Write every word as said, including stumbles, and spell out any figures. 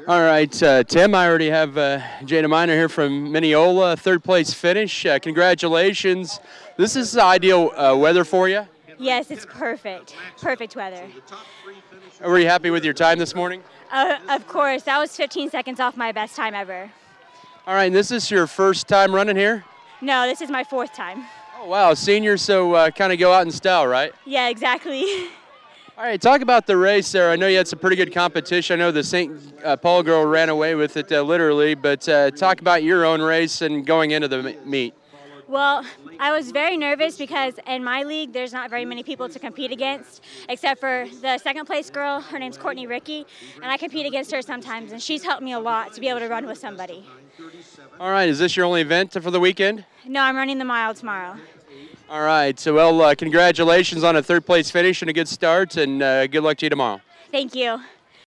All right, uh, Tim, I already have uh, Jada Miner here from Mineola, third place finish. Uh, congratulations. This is ideal uh, weather for you? Yes, it's perfect. Perfect weather. Were you happy with your time this morning? Uh, of course. That was fifteen seconds off my best time ever. All right, and this is your first time running here? No, this is my fourth time. Oh, wow. Senior, so uh, kind of go out in style, right? Yeah, exactly. All right, talk about the race there. I know you had some pretty good competition. I know the Saint Uh, Paul girl ran away with it uh, literally, but uh, talk about your own race and going into the meet. Well, I was very nervous because in my league, there's not very many people to compete against, except for the second place girl. Her name's Courtney Ricky, and I compete against her sometimes, and she's helped me a lot to be able to run with somebody. All right, is this your only event for the weekend? No, I'm running the mile tomorrow. All right, so well, uh, congratulations on a third place finish and a good start, and uh, good luck to you tomorrow. Thank you.